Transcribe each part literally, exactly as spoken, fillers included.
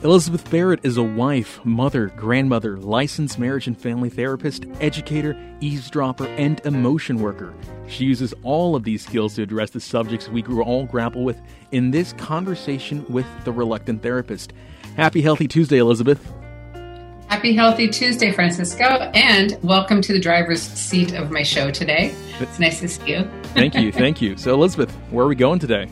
Elizabeth Barrett is a wife, mother, grandmother, licensed marriage and family therapist, educator, eavesdropper, and emotion worker. She uses all of these skills to address the subjects we all grapple with in this conversation with the reluctant therapist. Happy Healthy Tuesday, Elizabeth. Happy Healthy Tuesday, Francisco, and welcome to the driver's seat of my show today. It's nice to see you. Thank you, thank you. So, Elizabeth, where are we going today?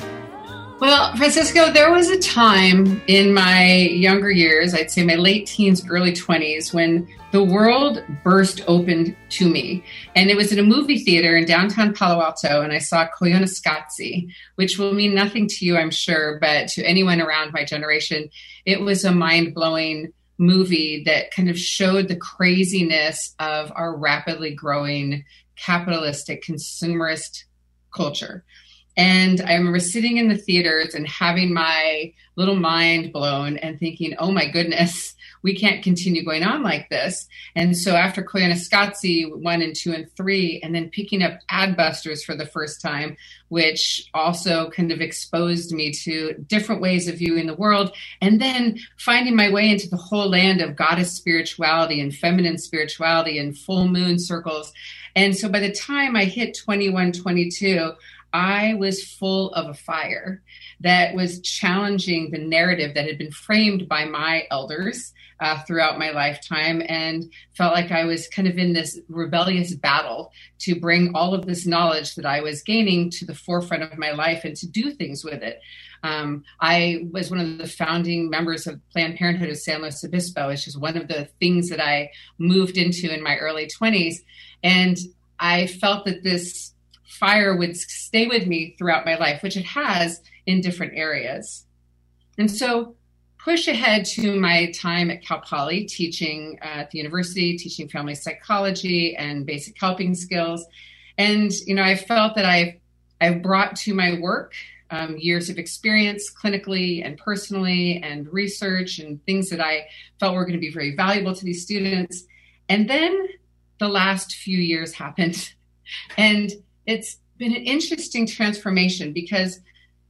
Well, Francisco, there was a time in my younger years, I'd say my late teens, early twenties, when the world burst open to me. And it was in a movie theater in downtown Palo Alto, and I saw Koyaanisqatsi, which will mean nothing to you, I'm sure, but to anyone around my generation, it was a mind-blowing movie that kind of showed the craziness of our rapidly growing capitalistic consumerist culture. And I remember sitting in the theaters and having my little mind blown and thinking, oh my goodness, we can't continue going on like this. And so after Koyaanisqatsi one and two and three, and then picking up Adbusters for the first time, which also kind of exposed me to different ways of viewing the world, and then finding my way into the whole land of goddess spirituality and feminine spirituality and full moon circles. And so by the time I hit twenty-one, twenty-two, I was full of a fire that was challenging the narrative that had been framed by my elders uh, throughout my lifetime, and felt like I was kind of in this rebellious battle to bring all of this knowledge that I was gaining to the forefront of my life and to do things with it. Um, I was one of the founding members of Planned Parenthood of San Luis Obispo. It's just one of the things that I moved into in my early twenties. And I felt that this fire would stay with me throughout my life, which it has in different areas. And so push ahead to my time at Cal Poly, teaching uh, at the university, teaching family psychology and basic helping skills. And, you know, I felt that I've, I've brought to my work um, years of experience clinically and personally and research and things that I felt were going to be very valuable to these students. And then the last few years happened. And it's been an interesting transformation because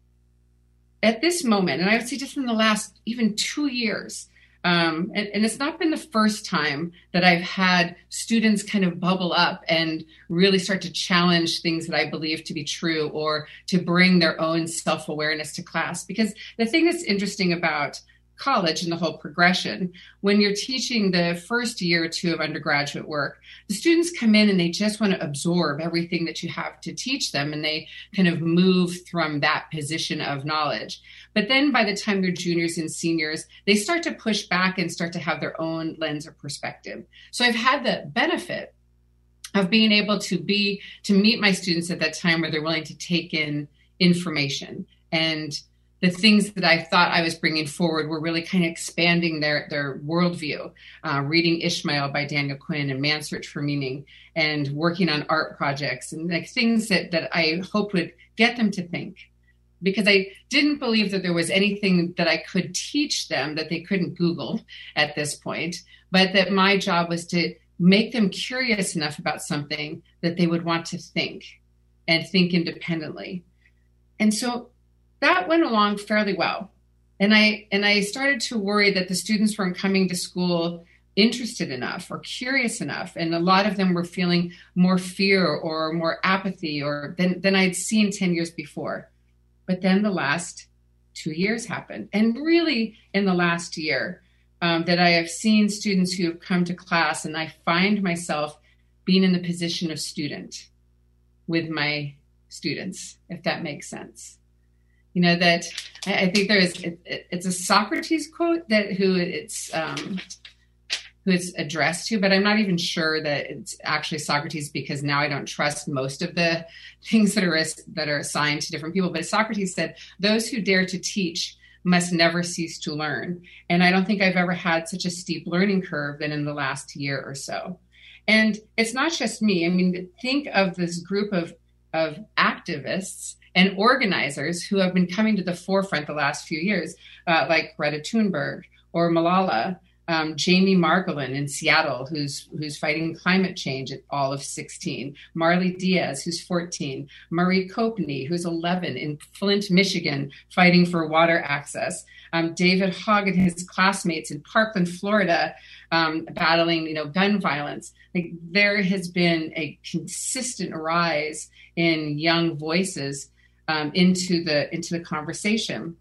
at this moment, and I would say just in the last even two years, um, and, and it's not been the first time that I've had students kind of bubble up and really start to challenge things that I believe to be true or to bring their own self-awareness to class. Because the thing that's interesting about college and the whole progression, when you're teaching the first year or two of undergraduate work, the students come in and they just want to absorb everything that you have to teach them, and they kind of move from that position of knowledge. But then by the time they're juniors and seniors, they start to push back and start to have their own lens or perspective. So I've had the benefit of being able to be, to meet my students at that time where they're willing to take in information, and the things that I thought I was bringing forward were really kind of expanding their, their worldview, uh, reading Ishmael by Daniel Quinn and Man's Search for Meaning, and working on art projects and like things that, that I hope would get them to think. Because I didn't believe that there was anything that I could teach them that they couldn't Google at this point, but that my job was to make them curious enough about something that they would want to think and think independently. And so that went along fairly well. And I and I started to worry that the students weren't coming to school interested enough or curious enough. And a lot of them were feeling more fear or more apathy or than, than I'd seen ten years before. But then the last two years happened. And really in the last year um, that I have seen students who have come to class, and I find myself being in the position of student with my students, if that makes sense. You know, that I think there is, it, it, it's a Socrates quote that who it's, um, who it's addressed to, but I'm not even sure that it's actually Socrates because now I don't trust most of the things that are, that are assigned to different people. But Socrates said, those who dare to teach must never cease to learn. And I don't think I've ever had such a steep learning curve than in the last year or so. And it's not just me. I mean, think of this group of, of activists and organizers who have been coming to the forefront the last few years, uh, like Greta Thunberg or Malala, um, Jamie Margolin in Seattle, who's who's fighting climate change at all of sixteen, Marley Diaz, who's fourteen, Marie Copney, who's eleven, in Flint, Michigan, fighting for water access, um, David Hogg and his classmates in Parkland, Florida, um, battling, you know, gun violence. Like, there has been a consistent rise in young voices um, into the into the conversation,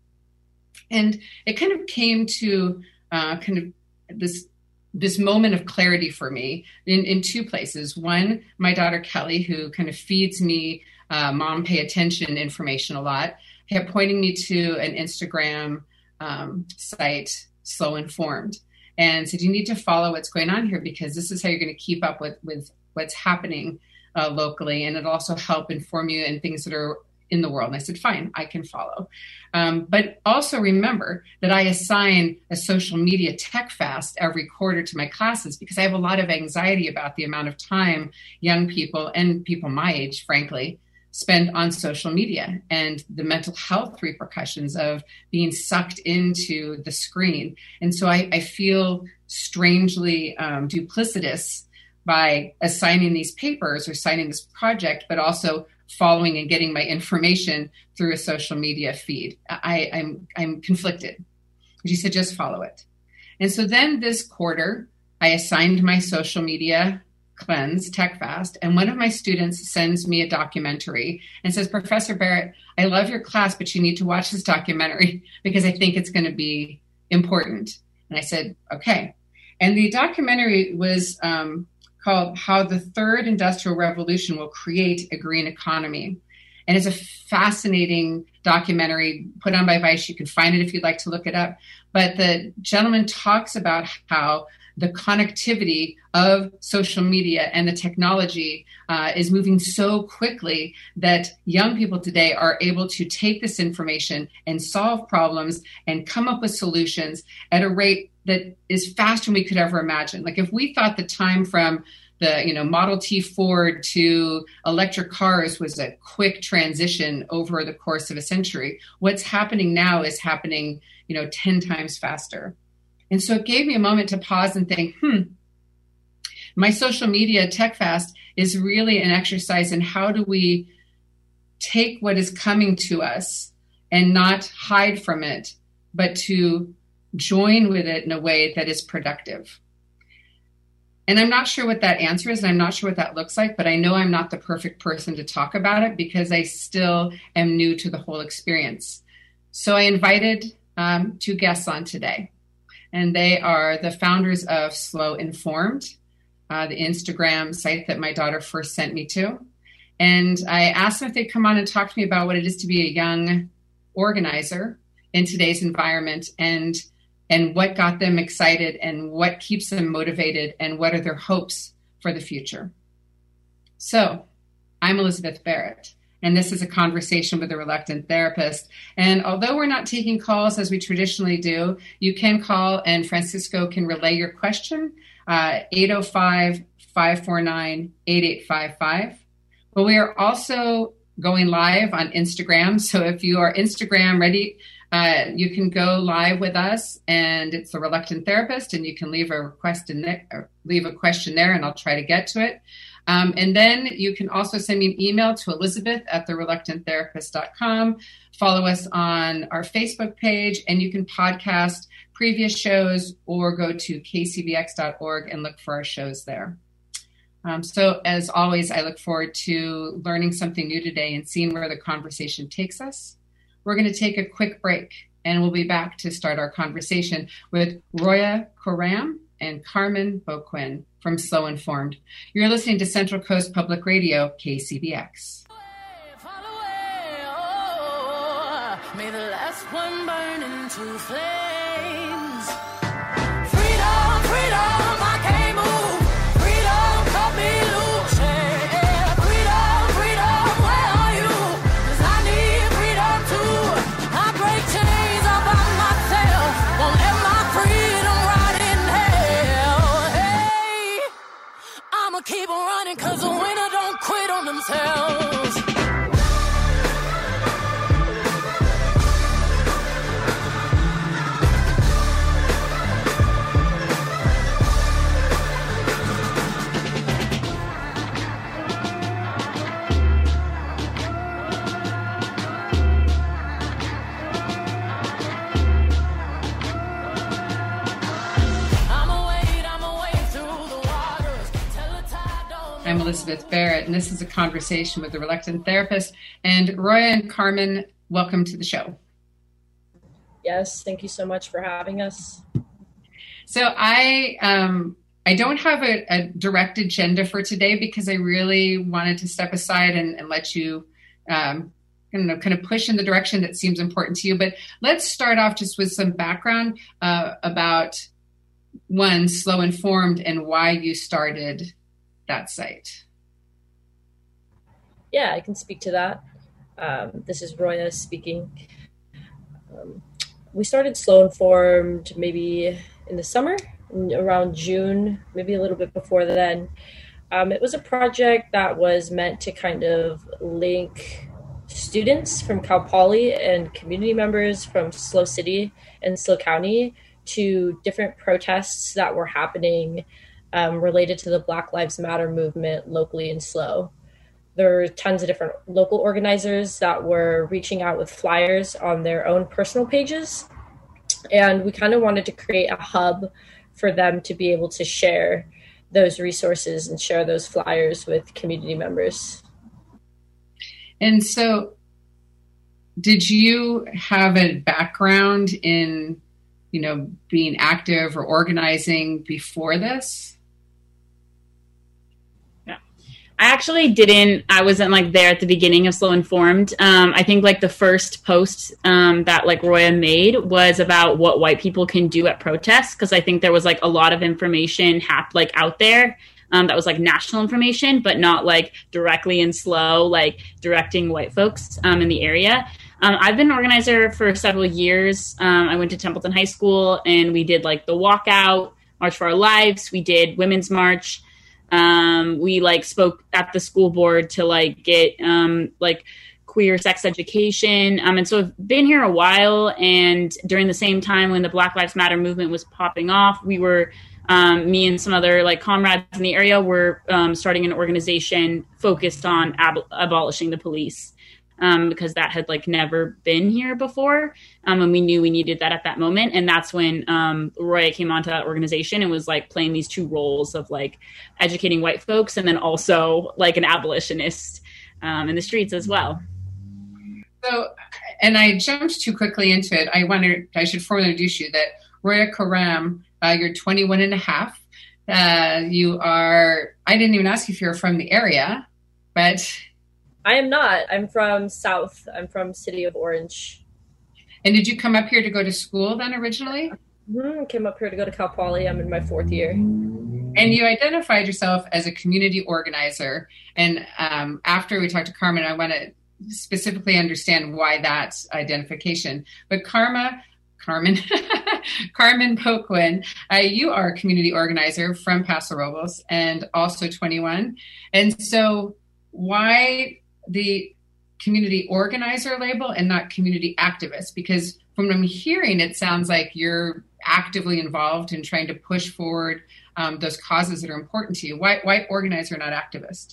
and it kind of came to uh, kind of this this moment of clarity for me in, in two places. One, my daughter Kelly, who kind of feeds me uh, mom pay attention information a lot, kept pointing me to an Instagram um, site, Slow Informed, and said, you need to follow what's going on here, because this is how you're going to keep up with, with what's happening uh, locally. And it'll also help inform you in things that are in the world. And I said, fine, I can follow. Um, but also remember that I assign a social media tech fast every quarter to my classes, because I have a lot of anxiety about the amount of time young people and people my age, frankly, spend on social media and the mental health repercussions of being sucked into the screen. And so I, I feel strangely um, duplicitous by assigning these papers or signing this project, but also following and getting my information through a social media feed. I, I'm I'm conflicted. She said, just follow it. And so then this quarter, I assigned my social media cleanse, tech fast, and one of my students sends me a documentary and says, Professor Barrett, I love your class, but you need to watch this documentary because I think it's going to be important. And I said, okay. And the documentary was um, called How the Third Industrial Revolution Will Create a Green Economy. And it's a fascinating documentary put on by Vice. You can find it if you'd like to look it up. But the gentleman talks about how the connectivity of social media and the technology uh, is moving so quickly that young people today are able to take this information and solve problems and come up with solutions at a rate that is faster than we could ever imagine. Like, if we thought the time from the, you know, Model T Ford to electric cars was a quick transition over the course of a century, what's happening now is happening, you know, ten times faster. And so it gave me a moment to pause and think, hmm, my social media tech fast is really an exercise in how do we take what is coming to us and not hide from it, but to join with it in a way that is productive. And I'm not sure what that answer is, and I'm not sure what that looks like, but I know I'm not the perfect person to talk about it because I still am new to the whole experience. So I invited um, two guests on today. And they are the founders of Slow Informed, uh, the Instagram site that my daughter first sent me to. And I asked them if they'd come on and talk to me about what it is to be a young organizer in today's environment, and and what got them excited and what keeps them motivated and what are their hopes for the future. So I'm Elizabeth Barrett, and this is a conversation with a reluctant therapist. And although we're not taking calls as we traditionally do, you can call and Francisco can relay your question, uh, eight oh five, five four nine, eight eight five five. But we are also going live on Instagram. So if you are Instagram ready, uh, you can go live with us, and it's the Reluctant Therapist, and you can leave a request in there, or leave a question there, and I'll try to get to it. Um, and then you can also send me an email to Elizabeth at the reluctant therapist dot com. Follow us on our Facebook page, and you can podcast previous shows or go to k c b x dot org and look for our shows there. Um, so as always, I look forward to learning something new today and seeing where the conversation takes us. We're going to take a quick break, and we'll be back to start our conversation with Roya Coram and Carmen Boquin from Slow Informed. You're listening to Central Coast Public Radio, K C B X. May the last one burn into flames. Freedom, freedom, I can't move. Freedom, cut me loose. Yeah. Freedom, freedom, where are you? 'Cause I need freedom too. I break chains all by myself. Won't let my freedom rot in hell. Hey, I'ma keep on running 'cause the winner don't quit on themselves. I'm Elizabeth Barrett, and this is a conversation with the Reluctant Therapist. And Roya and Carmen, welcome to the show. Yes, thank you so much for having us. So I um, I don't have a, a direct agenda for today because I really wanted to step aside and, and let you um, you know, kind of push in the direction that seems important to you. But let's start off just with some background uh, about, one, Slow Informed and why you started that site. Yeah, I can speak to that. Um, this is Roya speaking. Um, we started Slow Informed maybe in the summer, around June, maybe a little bit before then. Um, it was a project that was meant to kind of link students from Cal Poly and community members from SLO City and SLO County to different protests that were happening um, related to the Black Lives Matter movement locally in SLO. There were tons of different local organizers that were reaching out with flyers on their own personal pages. And we kind of wanted to create a hub for them to be able to share those resources and share those flyers with community members. And so did you have a background in, you know, being active or organizing before this? I actually didn't, I wasn't like there at the beginning of Slow Informed. Um, I think like the first post um, that like Roya made was about what white people can do at protests. Cause I think there was like a lot of information hap- like out there um, that was like national information, but not like directly in SLO, like directing white folks um, in the area. Um, I've been an organizer for several years. Um, I went to Templeton High School and we did like the walkout, March for Our Lives. We did Women's March. Um, we like spoke at the school board to like get um, like queer sex education. Um, and so I've been here a while. And during the same time when the Black Lives Matter movement was popping off, we were, um, me and some other like comrades in the area were um, starting an organization focused on ab- abolishing the police. Um, because that had like never been here before. Um, and we knew we needed that at that moment. And that's when um, Roya came onto that organization and was like playing these two roles of like educating white folks and then also like an abolitionist um, in the streets as well. So, and I jumped too quickly into it. I wonder, I should formally introduce you that Roya Karam, uh, you're twenty-one and a half. Uh, you are, I didn't even ask if you're from the area, but... I am not. I'm from South. I'm from City of Orange. And did you come up here to go to school then originally? Mm-hmm. Came up here to go to Cal Poly. I'm in my fourth year. And you identified yourself as a community organizer. And um, after we talked to Carmen, I want to specifically understand why that identification. But Karma, Carmen, Carmen Poquin, uh, you are a community organizer from Paso Robles and also twenty-one. And so why the community organizer label and not community activist? Because from what I'm hearing, it sounds like you're actively involved in trying to push forward um, those causes that are important to you. Why, why organizer, not activist?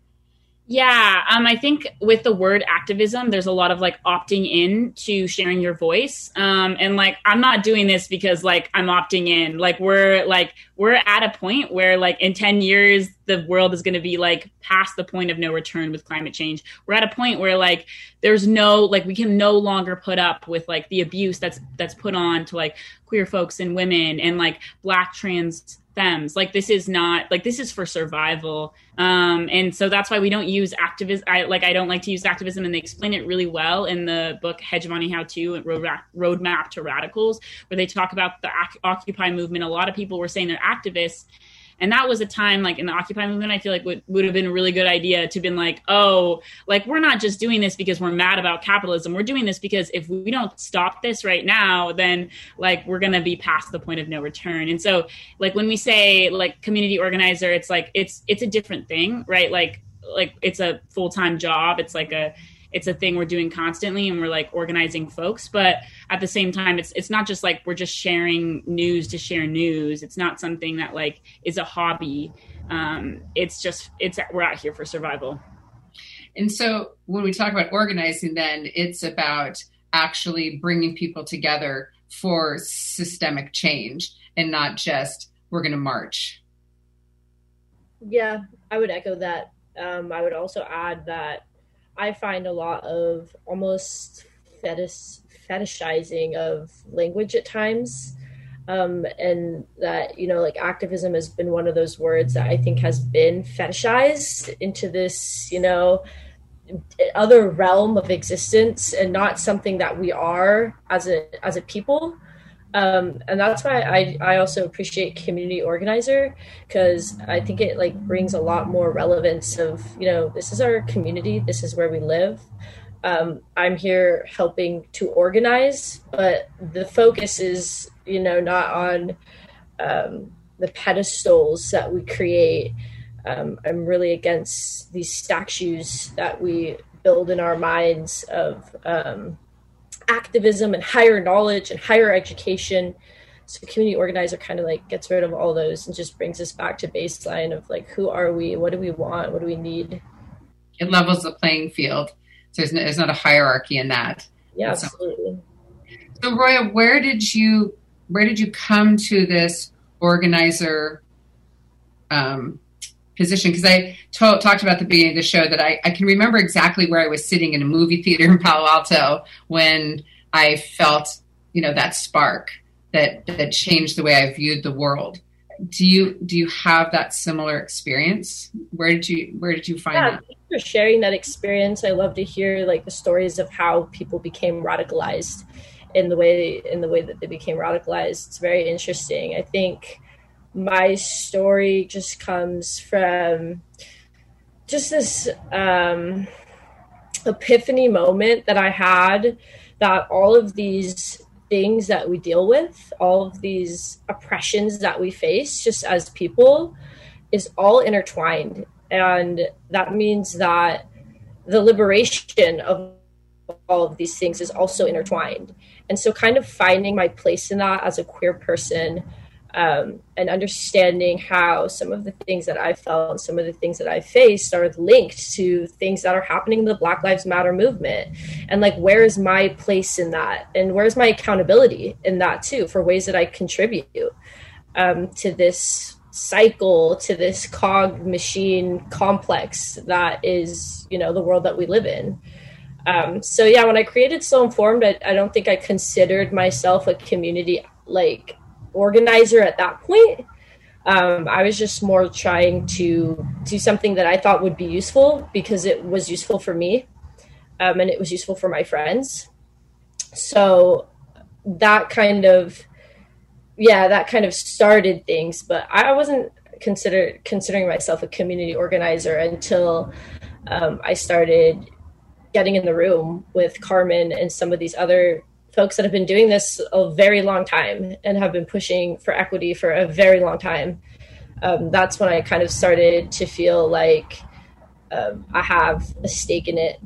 Yeah, um, I think with the word activism, there's a lot of like opting in to sharing your voice. Um, and like, I'm not doing this because like I'm opting in. Like we're like, we're at a point where like in ten years, the world is going to be like past the point of no return with climate change. We're at a point where like, there's no, like we can no longer put up with like the abuse that's, that's put on to like queer folks and women and like Black trans femmes. Like this is not like, this is for survival. Um, and so that's why we don't use activism. I like, I don't like to use activism, and they explain it really well in the book, Hegemony How To and Road Ra- Roadmap to Radicals, where they talk about the Oc- Occupy movement. A lot of people were saying they're activists. And that was a time like in the Occupy movement, I feel like would, would have been a really good idea to been like, oh, like we're not just doing this because we're mad about capitalism. We're doing this because if we don't stop this right now, then like we're going to be past the point of no return. And so like when we say like community organizer, it's like it's it's a different thing, right? Like like it's a full-time job. It's like a it's a thing we're doing constantly, and we're like organizing folks. But at the same time, it's it's not just like we're just sharing news to share news. It's not something that like is a hobby. Um, it's just it's we're out here for survival. And so when we talk about organizing, then it's about actually bringing people together for systemic change and not just we're going to march. Yeah, I would echo that. Um, I would also add that I find a lot of almost fetish fetishizing of language at times. Um, and that, you know, like activism has been one of those words that I think has been fetishized into this, you know, other realm of existence and not something that we are as a as a people. Um, and that's why I, I also appreciate community organizer, because I think it like brings a lot more relevance of, you know, this is our community, this is where we live. Um, I'm here helping to organize, but the focus is, you know, not on um, the pedestals that we create. Um, I'm really against these statues that we build in our minds of um, activism and higher knowledge and higher education. So community organizer kind of like gets rid of all those and just brings us back to baseline of like, who are we? What do we want? What do we need? It levels the playing field. So there's, no, there's not a hierarchy in that. Yeah, so, absolutely. So Roya, where did you where did you come to this organizer um, position? Because I to- talked about at the beginning of the show that I, I can remember exactly where I was sitting in a movie theater in Palo Alto when I felt, you know, that spark that that changed the way I viewed the world. Do you do you have that similar experience? Where did you where did you find yeah, that? Thanks for sharing that experience. I love to hear like the stories of how people became radicalized in the way in the way that they became radicalized. It's very interesting. I think my story just comes from just this um, epiphany moment that I had, that all of these things that we deal with, all of these oppressions that we face just as people, is all intertwined. And that means that the liberation of all of these things is also intertwined. And so kind of finding my place in that as a queer person, um, and understanding how some of the things that I felt and some of the things that I faced are linked to things that are happening in the Black Lives Matter movement. And like, where is my place in that? And where's my accountability in that too, for ways that I contribute um, to this cycle, to this cog machine complex that is, you know, the world that we live in. Um, so yeah, when I created So Informed, I, I don't think I considered myself a community like organizer at that point. Um, I was just more trying to do something that I thought would be useful because it was useful for me, um, and it was useful for my friends. So that kind of, yeah, that kind of started things, but I wasn't consider considering myself a community organizer until um, I started getting in the room with Carmen and some of these other folks that have been doing this a very long time and have been pushing for equity for a very long time. Um, that's when I kind of started to feel like um, I have a stake in it.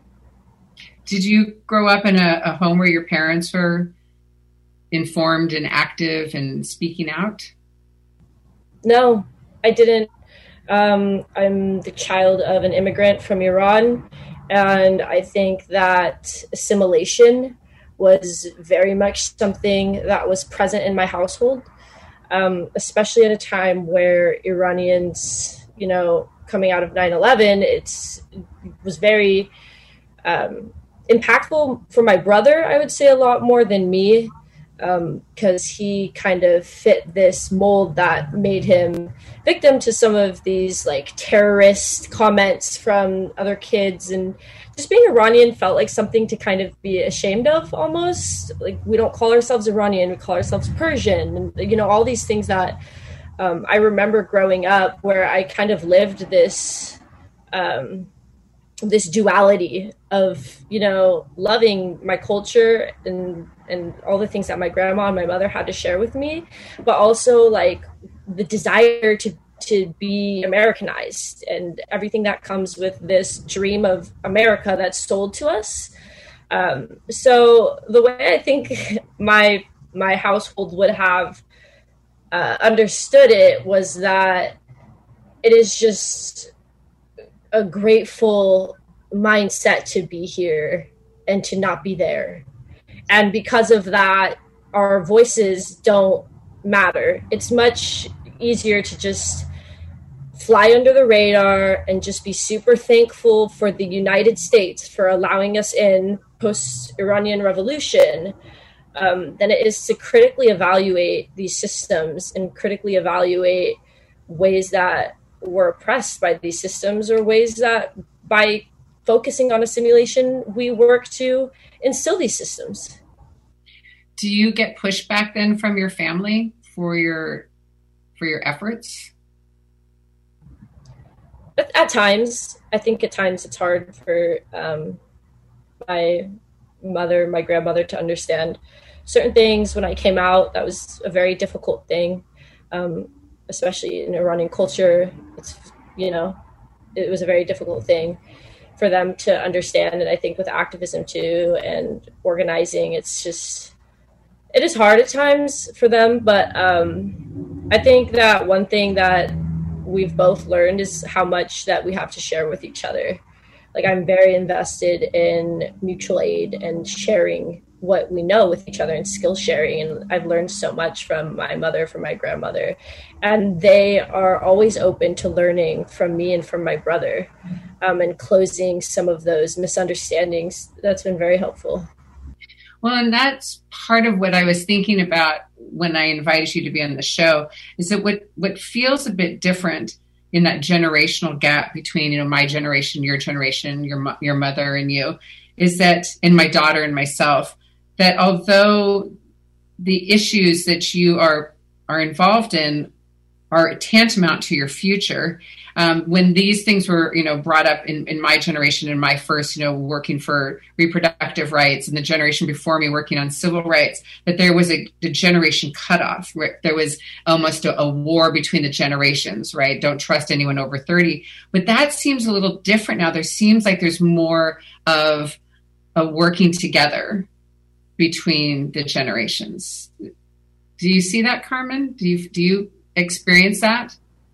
Did you grow up in a, a home where your parents were informed and active and speaking out? No, I didn't. Um, I'm the child of an immigrant from Iran, and I think that assimilation was very much something that was present in my household, um, especially at a time where Iranians, you know, coming out of nine eleven, it's, it was very um, impactful for my brother, I would say a lot more than me, because um, he kind of fit this mold that made him victim to some of these like terrorist comments from other kids, and just being Iranian felt like something to kind of be ashamed of almost. Like, we don't call ourselves Iranian, we call ourselves Persian, and you know, all these things that um, I remember growing up where I kind of lived this um, this duality of, you know, loving my culture and and all the things that my grandma and my mother had to share with me, but also like the desire to to be Americanized and everything that comes with this dream of America that's sold to us. Um, so the way I think my my household would have uh, understood it was that it is just a grateful mindset to be here and to not be there. And because of that, our voices don't matter. It's much easier to just fly under the radar and just be super thankful for the United States for allowing us in post-Iranian Revolution, um, than it is to critically evaluate these systems and critically evaluate ways that we're oppressed by these systems, or ways that by focusing on a simulation, we work to instill these systems. Do you get pushback then from your family for your for your efforts? At, at times, I think at times it's hard for um, my mother, my grandmother to understand certain things. When I came out, that was a very difficult thing, um, especially in Iranian culture. It's, you know, it was a very difficult thing for them to understand. And I think with activism too and organizing, it's just, it is hard at times for them. But um, I think that one thing that we've both learned is how much that we have to share with each other. Like, I'm very invested in mutual aid and sharing what we know with each other and skill sharing. And I've learned so much from my mother, from my grandmother, and they are always open to learning from me and from my brother, um, and closing some of those misunderstandings. That's been very helpful. Well, and that's part of what I was thinking about when I invited you to be on the show, is that what, what feels a bit different in that generational gap between, you know, my generation, your generation, your, mo- your mother and you, is that, and my daughter and myself, that although the issues that you are, are involved in are tantamount to your future, um, when these things were, you know, brought up in, in my generation, in my first, you know, working for reproductive rights, and the generation before me working on civil rights, that there was a, a generation cutoff, where there was almost a, a war between the generations, right? Don't trust anyone over thirty. But that seems a little different now. There seems like there's more of a working together between the generations. Do you see that, Carmen? Do you, do you experience that?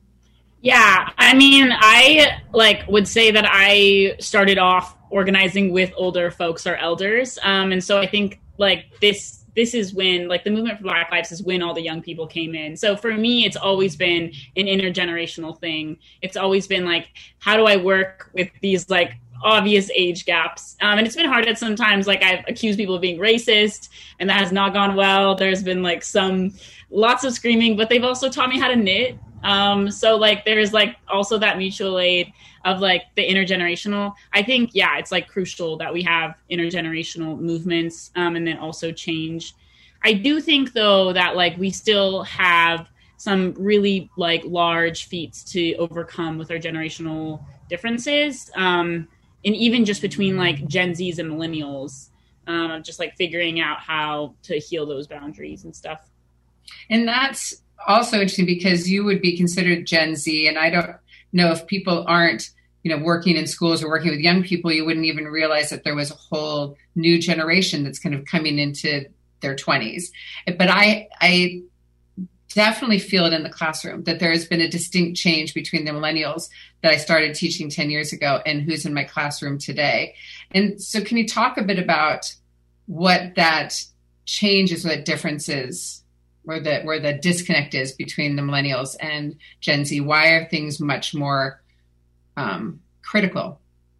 Yeah, I mean, I like would say that I started off organizing with older folks or elders. Um, and so I think like this, this is when like the movement for Black Lives is when all the young people came in. So for me, it's always been an intergenerational thing. It's always been like, how do I work with these like obvious age gaps? Um, and it's been hard at sometimes, like I've accused people of being racist, and that has not gone well. There's been like some, lots of screaming, but they've also taught me how to knit. Um, so like, there's like also that mutual aid of like the intergenerational. I think, yeah, it's like crucial that we have intergenerational movements, um, and then also change. I do think though that like we still have some really like large feats to overcome with our generational differences. Um, and even just between like Gen Zs and millennials, um, just like figuring out how to heal those boundaries and stuff. And that's also interesting because you would be considered Gen Z, and I don't know if people aren't, you know, working in schools or working with young people, you wouldn't even realize that there was a whole new generation that's kind of coming into their twenties. But I, I definitely feel it in the classroom that there has been a distinct change between the millennials that I started teaching ten years ago and who's in my classroom today. And so can you talk a bit about what that change is, what that difference is, where the, where the disconnect is between the millennials and Gen Z? Why are things much more um, critical?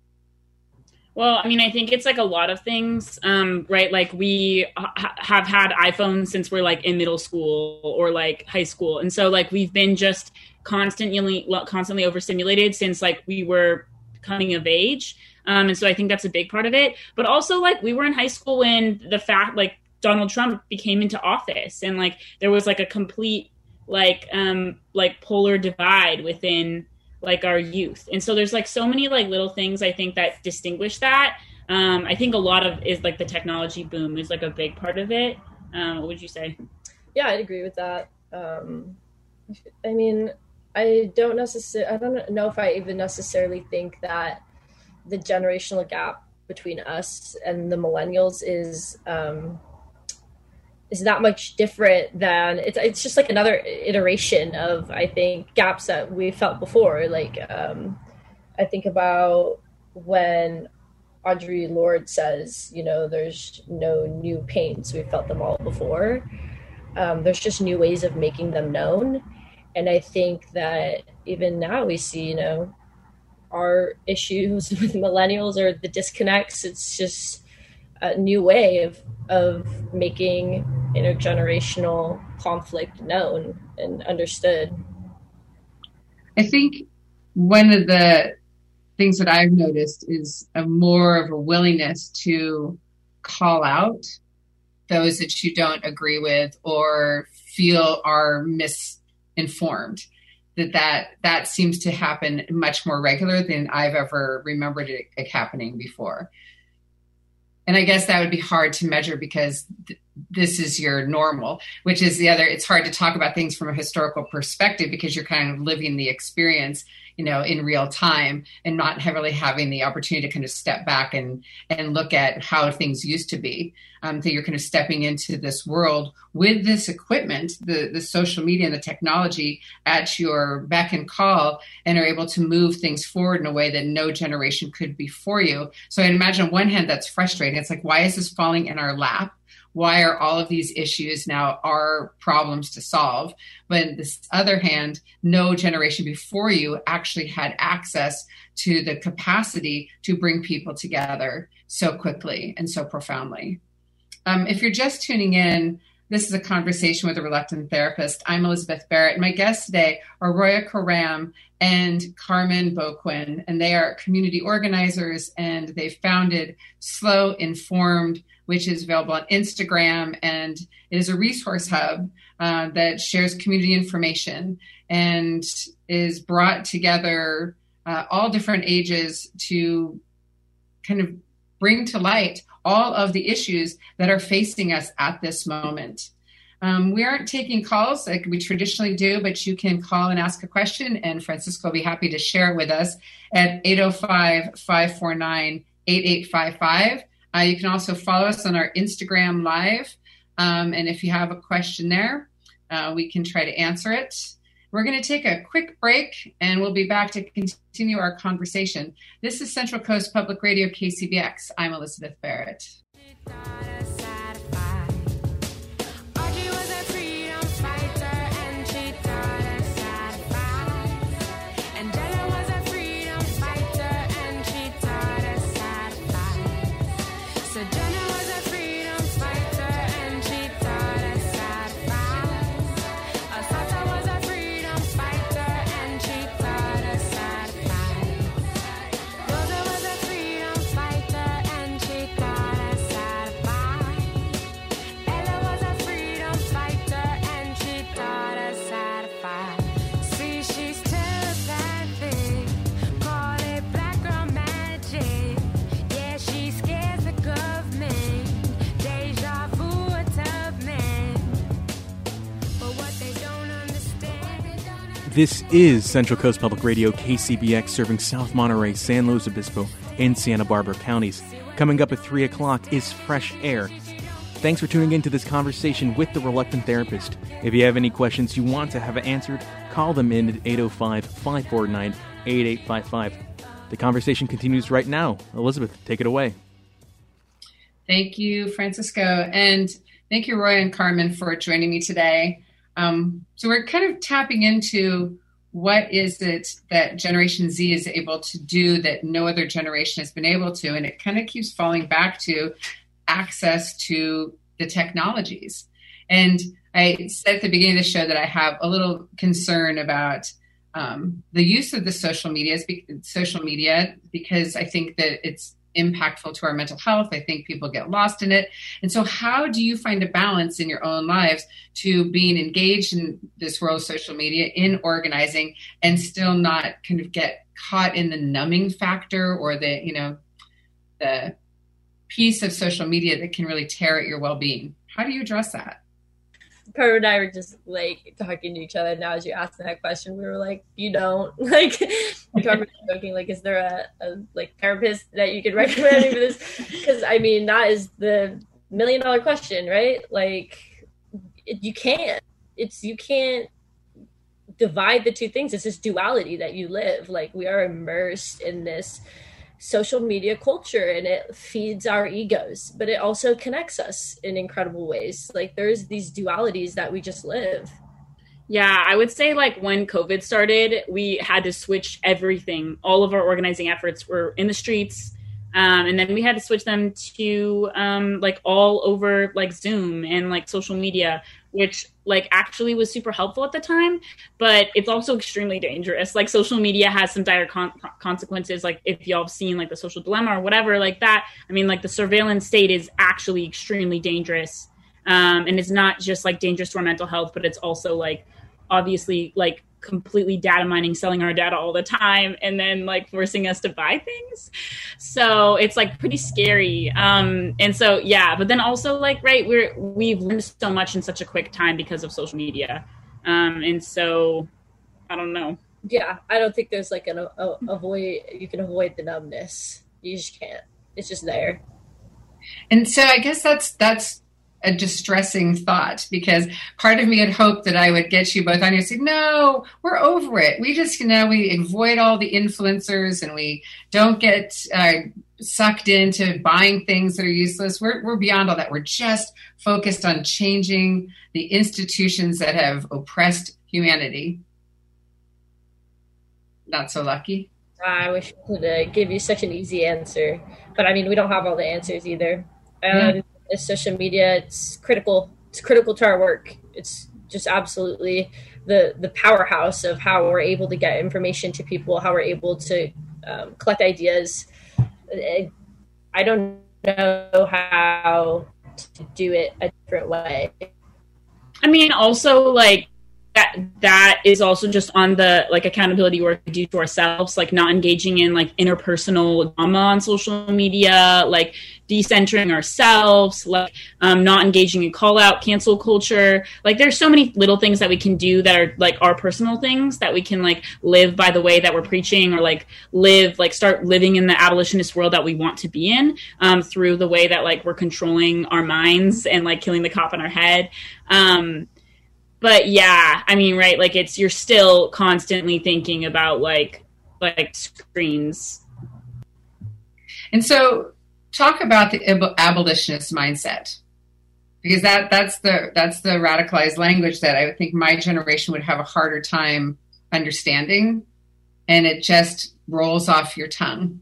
Well, I mean, I think it's like a lot of things, um, right? Like we ha- have had iPhones since we're like in middle school or like high school. And so like we've been just constantly, constantly overstimulated since like we were coming of age. Um, and so I think that's a big part of it. But also like we were in high school when the fact like Donald Trump became into office, and like there was like a complete like um like polar divide within like our youth. And so there's like so many like little things I think that distinguish that. um I think a lot of is like the technology boom is like a big part of it. Um what would you say? Yeah, I'd agree with that. um I mean, I don't necessarily I don't know if I even necessarily think that the generational gap between us and the millennials is um is that much different than it's it's just like another iteration of, I think, gaps that we felt before. Like um I think about when Audre Lorde says, you know, there's no new pains, we've felt them all before. Um there's just new ways of making them known. And I think that even now we see, you know, our issues with millennials or the disconnects. It's just a new way of of making intergenerational conflict known and understood. I think one of the things that I've noticed is a more of a willingness to call out those that you don't agree with or feel are misinformed. That, that that seems to happen much more regular than I've ever remembered it, it happening before. And I guess that would be hard to measure because th- this is your normal, which is the other, it's hard to talk about things from a historical perspective because you're kind of living the experience, you know, in real time and not heavily having the opportunity to kind of step back and, and look at how things used to be. Um, that you're kind of stepping into this world with this equipment, the, the social media and the technology at your beck and call, and are able to move things forward in a way that no generation could before you. So I imagine on one hand, that's frustrating. It's like, why is this falling in our lap? Why are all of these issues now our problems to solve? But on this other hand, no generation before you actually had access to the capacity to bring people together so quickly and so profoundly. Um, if you're just tuning in, this is a conversation with a reluctant therapist. I'm Elizabeth Barrett. My guests today are Roya Karam and Carmen Boquin, and they are community organizers, and they founded Slow Informed, which is available on Instagram, and it is a resource hub uh, that shares community information and is brought together uh, all different ages to kind of bring to light all of the issues that are facing us at this moment. Um, we aren't taking calls like we traditionally do, but you can call and ask a question, and Francisco will be happy to share it with us at eight oh five, five four nine, eight eight five five. Uh, you can also follow us on our Instagram Live, um, and if you have a question there, uh, we can try to answer it. We're going to take a quick break, and we'll be back to continue our conversation. This is Central Coast Public Radio, K C B X. I'm Elizabeth Barrett. This is Central Coast Public Radio, K C B X, serving South Monterey, San Luis Obispo, and Santa Barbara counties. Coming up at three o'clock is Fresh Air. Thanks for tuning in to this conversation with the Reluctant Therapist. If you have any questions you want to have answered, call them in at eight oh five, five four nine, eight eight five five. The conversation continues right now. Elizabeth, take it away. Thank you, Francisco. And thank you, Roy and Carmen, for joining me today. Um, so we're kind of tapping into what is it that Generation Z is able to do that no other generation has been able to. And it kind of keeps falling back to access to the technologies. And I said at the beginning of the show that I have a little concern about um, the use of the social media, social media, because I think that it's impactful to our mental health. I think people get lost in it. And so how do you find a balance in your own lives to being engaged in this world of social media, in organizing, and still not kind of get caught in the numbing factor or the, you know, the piece of social media that can really tear at your well-being? How do you address that? Carmen and I were just like talking to each other now as you asked that question. We were like, you don't like Carmen was joking, like, is there a, a like therapist that you could recommend for this? Because I mean, that is the million dollar question, right? Like it, you can't, it's, you can't divide the two things. It's this duality that you live. Like we are immersed in this social media culture and it feeds our egos, but it also connects us in incredible ways. Like there's these dualities that we just live. Yeah, I would say like when COVID started, we had to switch everything. All of our organizing efforts were in the streets. Um, and then we had to switch them to um, like all over like Zoom and like social media, which like actually was super helpful at the time, but it's also extremely dangerous. Like social media has some dire con- consequences. Like if y'all have seen like the Social Dilemma or whatever like that, I mean, like the surveillance state is actually extremely dangerous. Um, and it's not just like dangerous to our mental health, but it's also like obviously like completely data mining, selling our data all the time, and then like forcing us to buy things. So it's like pretty scary. Um, and so, yeah, but then also like, right, we're, we've learned so much in such a quick time because of social media. Um, and so I don't know. Yeah. I don't think there's like an a, a, avoid, you can avoid the numbness. You just can't, it's just there. And so I guess that's, that's, a distressing thought, because part of me had hoped that I would get you both on here and say, no, we're over it. We just, you know, we avoid all the influencers and we don't get uh, sucked into buying things that are useless. We're, we're beyond all that. We're just focused on changing the institutions that have oppressed humanity. Not so lucky. I wish we could uh, give you such an easy answer, but I mean, we don't have all the answers either. Um, Yeah. It's social media, it's critical. It's critical to our work. It's just absolutely the the powerhouse of how we're able to get information to people, how we're able to um, collect ideas. I don't know how to do it a different way. I mean, also like that that is also just on the like accountability work we do to ourselves, like not engaging in like interpersonal drama on social media, like decentering ourselves, like um, not engaging in call out cancel culture. Like there's so many little things that we can do that are like our personal things that we can like live by the way that we're preaching, or like live, like start living in the abolitionist world that we want to be in, um, through the way that like we're controlling our minds and like killing the cop in our head. Um, But yeah, I mean, right, like it's, you're still constantly thinking about like, like screens. And so talk about the ab- abolitionist mindset, because that that's the, that's the radicalized language that I think my generation would have a harder time understanding, and it just rolls off your tongue.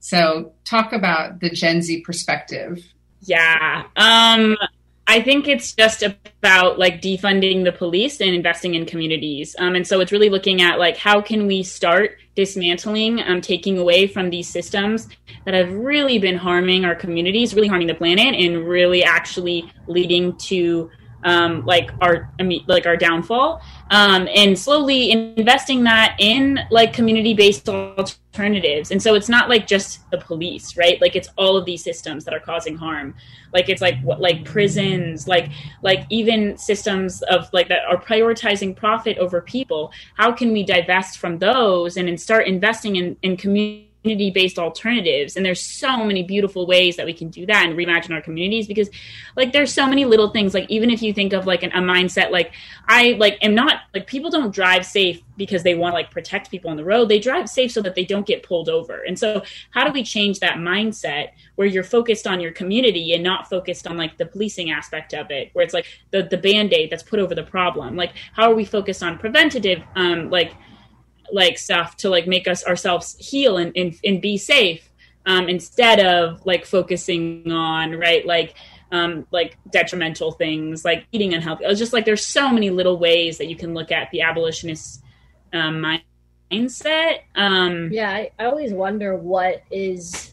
So talk about the Gen Z perspective. Yeah. Um, I think it's just about like defunding the police and investing in communities. Um, and so it's really looking at like, how can we start dismantling, um, taking away from these systems that have really been harming our communities, really harming the planet, and really actually leading to um, like our, I mean, like our downfall, um, and slowly investing that in like community-based alternatives. And so it's not like just the police, right? Like it's all of these systems that are causing harm. Like it's like what, like prisons, like like even systems of like that are prioritizing profit over people. How can we divest from those and then start investing in in community? community-based alternatives? And there's so many beautiful ways that we can do that and reimagine our communities, because like there's so many little things. Like even if you think of like an, a mindset, like I like am not like, people don't drive safe because they want to like protect people on the road. They drive safe so that they don't get pulled over. And so how do we change that mindset where you're focused on your community and not focused on like the policing aspect of it, where it's like the the band-aid that's put over the problem? Like how are we focused on preventative um like like stuff to like make us ourselves heal and, and, and be safe, um, instead of like focusing on, right, like um, like detrimental things like eating unhealthy. It's just like there's so many little ways that you can look at the abolitionist um, mindset. Um, yeah, I, I always wonder what is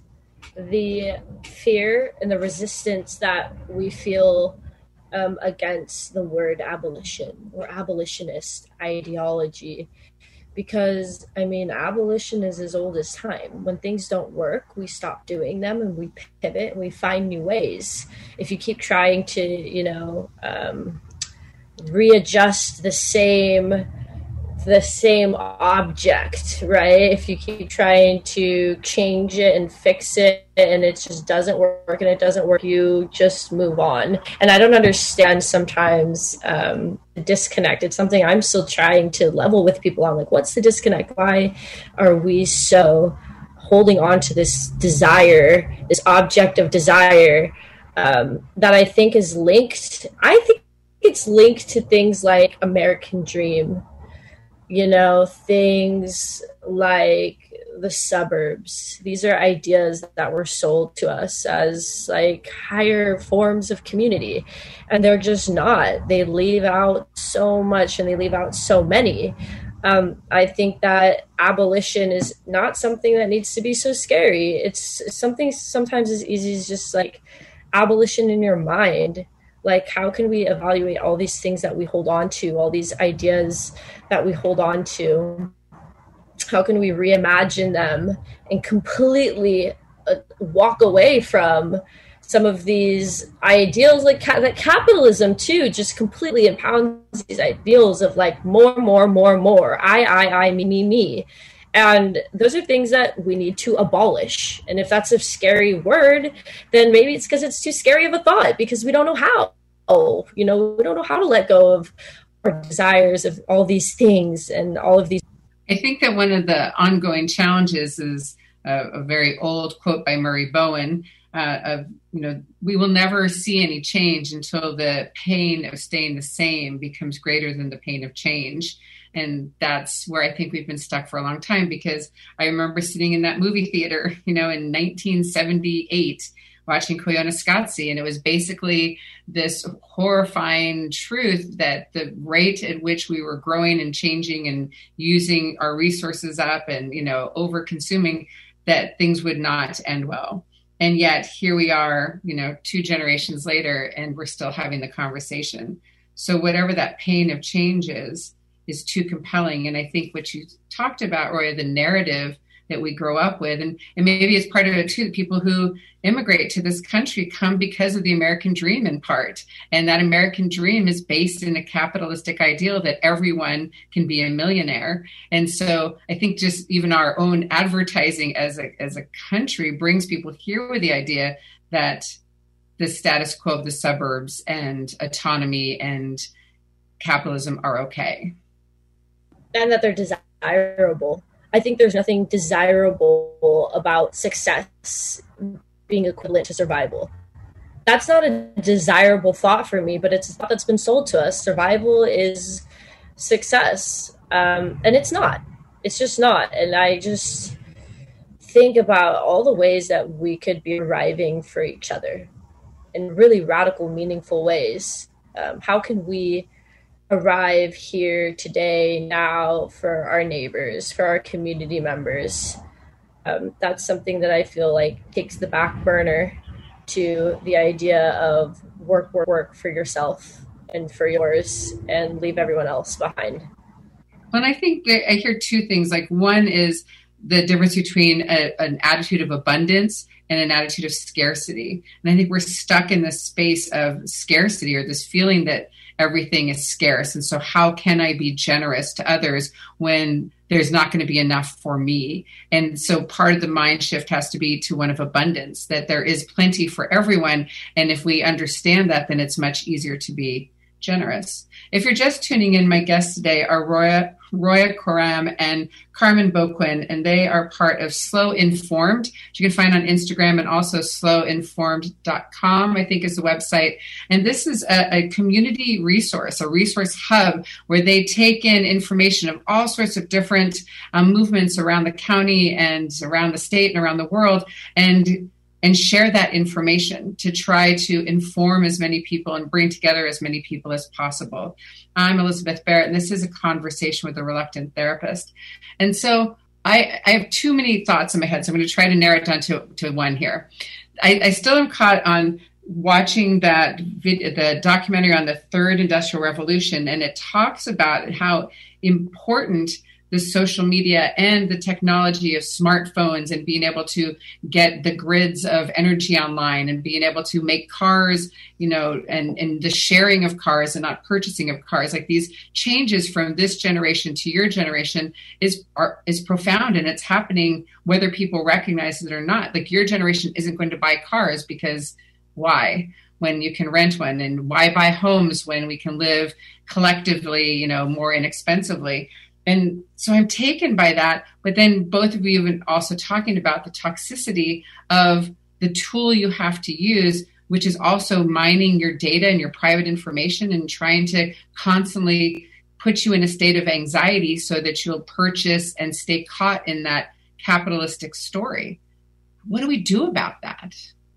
the fear and the resistance that we feel um, against the word abolition or abolitionist ideology. Because, I mean, abolition is as old as time. When things don't work, we stop doing them and we pivot and we find new ways. If you keep trying to, you know, um, readjust the same the same object, right? If you keep trying to change it and fix it and it just doesn't work and it doesn't work, you just move on. And I don't understand sometimes um, the disconnect. It's something I'm still trying to level with people on. Like, what's the disconnect? Why are we so holding on to this desire, this object of desire um, that I think is linked? I think it's linked to things like American Dream, you know, things like the suburbs. These are ideas that were sold to us as like higher forms of community, and they're just not. They leave out so much, and they leave out so many. Um, I think that abolition is not something that needs to be so scary. It's, it's something sometimes as easy as just like abolition in your mind. Like, how can we evaluate all these things that we hold on to, all these ideas that we hold on to? How can we reimagine them and completely uh, walk away from some of these ideals, like ca- that capitalism too just completely impounds these ideals of like more, more, more, more, I, I, I, me, me, me. And those are things that we need to abolish. And if that's a scary word, then maybe it's because it's too scary of a thought, because we don't know how. Oh, you know, we don't know how to let go of our desires of all these things and all of these. I think that one of the ongoing challenges is a, a very old quote by Murray Bowen uh, of, you know, we will never see any change until the pain of staying the same becomes greater than the pain of change. And that's where I think we've been stuck for a long time, because I remember sitting in that movie theater, you know, in nineteen seventy-eight, watching Koyaanisqatsi, and it was basically this horrifying truth that the rate at which we were growing and changing and using our resources up and, you know, over consuming, that things would not end well. And yet here we are, you know, two generations later, and we're still having the conversation. So whatever that pain of change is, is too compelling. And I think what you talked about, Roya, the narrative that we grow up with, and, and maybe it's part of it too, the people who immigrate to this country come because of the American dream in part. And that American dream is based in a capitalistic ideal that everyone can be a millionaire. And so I think just even our own advertising as a, as a country brings people here with the idea that the status quo of the suburbs and autonomy and capitalism are okay. And that they're desirable. I think there's nothing desirable about success being equivalent to survival. That's not a desirable thought for me, but it's a thought that's been sold to us. Survival is success. Um, and it's not. It's just not. And I just think about all the ways that we could be arriving for each other in really radical, meaningful ways. Um, how can we arrive here today, now, for our neighbors, for our community members? Um, that's something that I feel like takes the back burner to the idea of work, work, work for yourself and for yours, and leave everyone else behind. Well, I think that I hear two things. Like, one is the difference between a, an attitude of abundance and an attitude of scarcity. And I think we're stuck in this space of scarcity, or this feeling that everything is scarce. And so how can I be generous to others when there's not going to be enough for me? And so part of the mind shift has to be to one of abundance, that there is plenty for everyone. And if we understand that, then it's much easier to be generous. If you're just tuning in, my guests today are Roya, Roya Coram and Carmen Boquin, and they are part of Slow Informed, which you can find on Instagram, and also slow informed dot com, I think is the website. And this is a, a community resource, a resource hub where they take in information of all sorts of different um, movements around the county and around the state and around the world, and and share that information to try to inform as many people and bring together as many people as possible. I'm Elizabeth Barrett, and this is a conversation with a reluctant therapist. And so I, I have too many thoughts in my head, so I'm going to try to narrow it down to, to one here. I, I still am caught on watching that vid- the documentary on the third industrial revolution, and it talks about how important the social media and the technology of smartphones and being able to get the grids of energy online and being able to make cars, you know, and, and the sharing of cars and not purchasing of cars, like these changes from this generation to your generation is are, is profound, and it's happening whether people recognize it or not. Like, your generation isn't going to buy cars because why? When you can rent one, and why buy homes when we can live collectively, you know, more inexpensively? And so I'm taken by that. But then both of you have been also talking about the toxicity of the tool you have to use which is also mining your data and your private information and trying to constantly put you in a state of anxiety so that you'll purchase and stay caught in that capitalistic story. What do we do about that?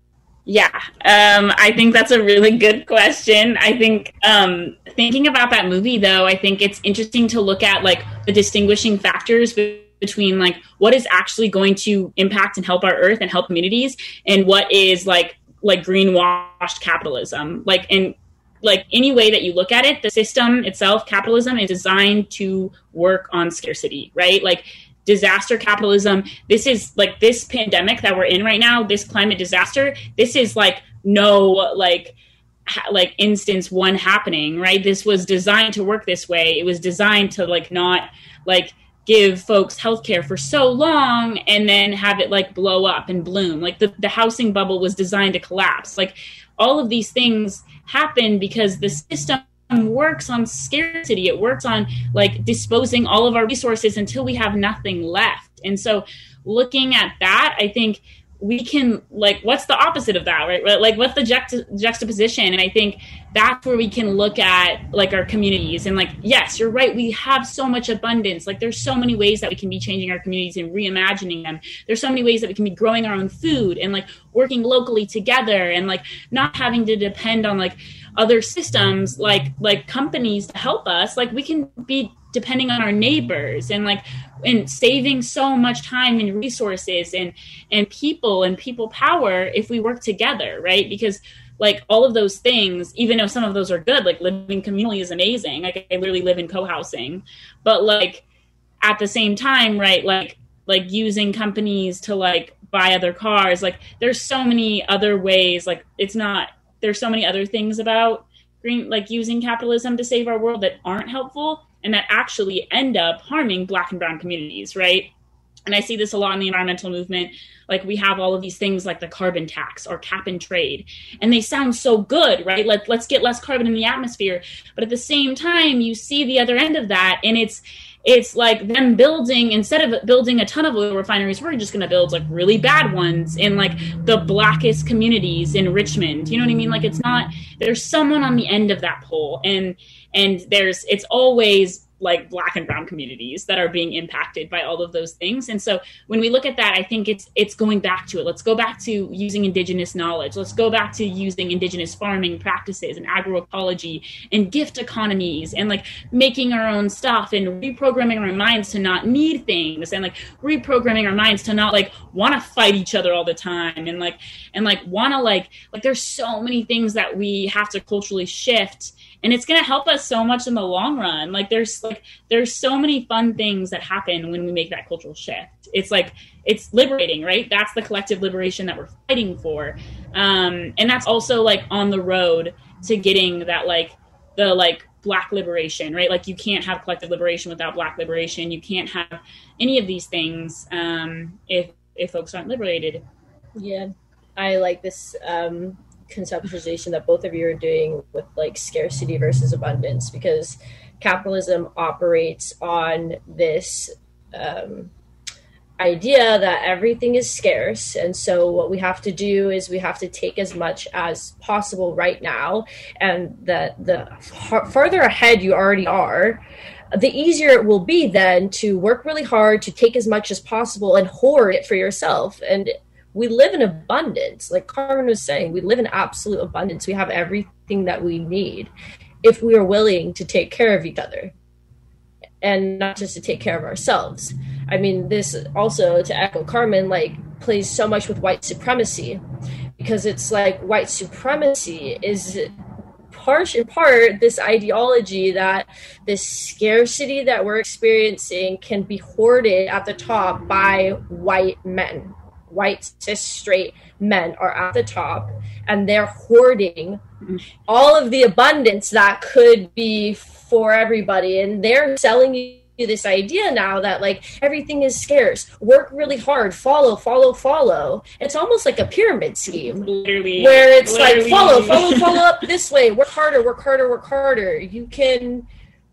Yeah, um, I think that's a really good question. I think um, thinking about that movie, though, I think it's interesting to look at like the distinguishing factors between like what is actually going to impact and help our earth and help communities, and what is like like greenwashed capitalism. Like in like any way that you look at it, the system itself, capitalism, is designed to work on scarcity, right? Like disaster capitalism. This is like this pandemic that we're in right now, this climate disaster. This is like no like ha- like instance one happening, right? This was designed to work this way. It was designed to like not like give folks healthcare for so long and then have it like blow up and bloom. Like the, the housing bubble was designed to collapse. Like all of these things happen because the system works on scarcity. It works on like disposing all of our resources until we have nothing left. And so looking at that, I think we can like, what's the opposite of that, right? Like what's the juxt- juxtaposition? And I think that's where we can look at like our communities and like, yes, you're right. We have so much abundance. Like there's so many ways that we can be changing our communities and reimagining them. There's so many ways that we can be growing our own food and like working locally together and like not having to depend on like other systems like like companies to help us. Like we can be depending on our neighbors and like and saving so much time and resources and and people and people power if we work together, right? Because like all of those things, even though some of those are good, like living communally is amazing. Like I literally live in co-housing, but like at the same time, right, like like using companies to like buy other cars, like there's so many other ways. Like it's not there's so many other things about green, like using capitalism to save our world that aren't helpful and that actually end up harming Black and brown communities, right? And I see this a lot in the environmental movement. Like we have all of these things like the carbon tax or cap and trade, and they sound so good, right? Like let's get less carbon in the atmosphere. But at the same time, you see the other end of that, and it's it's like them building, instead of building a ton of oil refineries, we're just going to build like really bad ones in like the blackest communities in Richmond. You know what I mean? Like it's not, there's someone on the end of that pole, and and there's, it's always like Black and brown communities that are being impacted by all of those things. And so when we look at that, I think it's it's going back to it. Let's go back to using Indigenous knowledge. Let's go back to using Indigenous farming practices and agroecology and gift economies and like making our own stuff and reprogramming our minds to not need things and like reprogramming our minds to not like want to fight each other all the time and like and like want to like like there's so many things that we have to culturally shift. And it's going to help us so much in the long run. Like there's like, there's so many fun things that happen when we make that cultural shift. It's like, it's liberating, right? That's the collective liberation that we're fighting for. Um, and that's also like on the road to getting that, like the like Black liberation, right? Like you can't have collective liberation without Black liberation. You can't have any of these things um, if, if folks aren't liberated. Yeah. I like this, um, conceptualization that both of you are doing with like scarcity versus abundance, because capitalism operates on this um, idea that everything is scarce, and so what we have to do is we have to take as much as possible right now, and that the far- farther ahead you already are, the easier it will be then to work really hard to take as much as possible and hoard it for yourself. And we live in abundance. Like Carmen was saying, we live in absolute abundance. We have everything that we need if we are willing to take care of each other and not just to take care of ourselves. I mean, this also, to echo Carmen, like plays so much with white supremacy, because it's like white supremacy is part in part this ideology that this scarcity that we're experiencing can be hoarded at the top by white men. White, cis, straight men are at the top, and they're hoarding all of the abundance that could be for everybody. And they're selling you this idea now that like everything is scarce. Work really hard, follow, follow, follow. It's almost like a pyramid scheme, literally, where it's literally. like follow, follow, follow up this way. Work harder, work harder, work harder. You can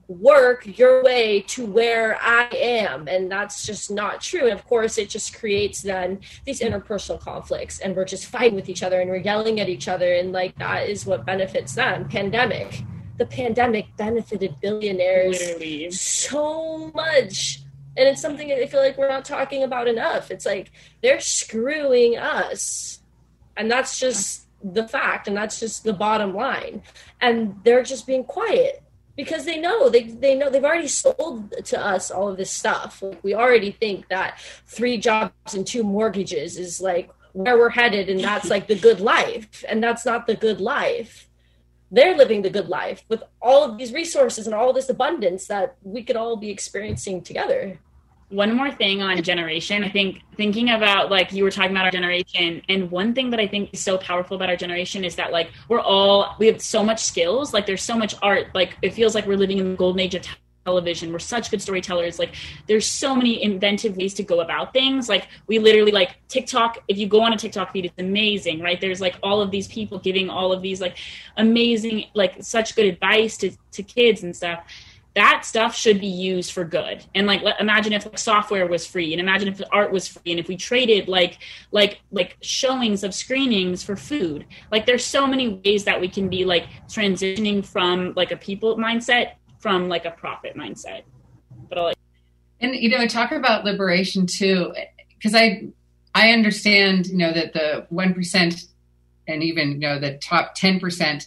work your way to where I am. And that's just not true. And of course, it just creates then these interpersonal conflicts, and we're just fighting with each other and we're yelling at each other. And like, that is what benefits them. Pandemic. The pandemic benefited billionaires Literally. so much. And it's something I feel like we're not talking about enough. It's like they're screwing us. And that's just the fact. And that's just the bottom line. And they're just being quiet because they know, they they know they've already sold to us all of this stuff. Like, we already think that three jobs and two mortgages is like where we're headed. And that's like the good life. And that's not the good life. They're living the good life with all of these resources and all this abundance that we could all be experiencing together. One more thing on generation, I think thinking about, like, you were talking about our generation, and one thing that I think is so powerful about our generation is that, like, we're all, we have so much skills, like there's so much art, like it feels like we're living in the golden age of television. We're such good storytellers. Like, there's so many inventive ways to go about things. Like, we literally, like, TikTok, if you go on a TikTok feed, it's amazing, right? There's like all of these people giving all of these like amazing, like such good advice to, to kids and stuff. That stuff should be used for good. And like, let, imagine if like, software was free, and imagine if the art was free, and if we traded like, like, like showings of screenings for food. Like, there's so many ways that we can be like transitioning from like a people mindset from like a profit mindset. But I'll like, and you know, talk about liberation too, because I, I understand, you know, that the one percent and even, you know, the top ten percent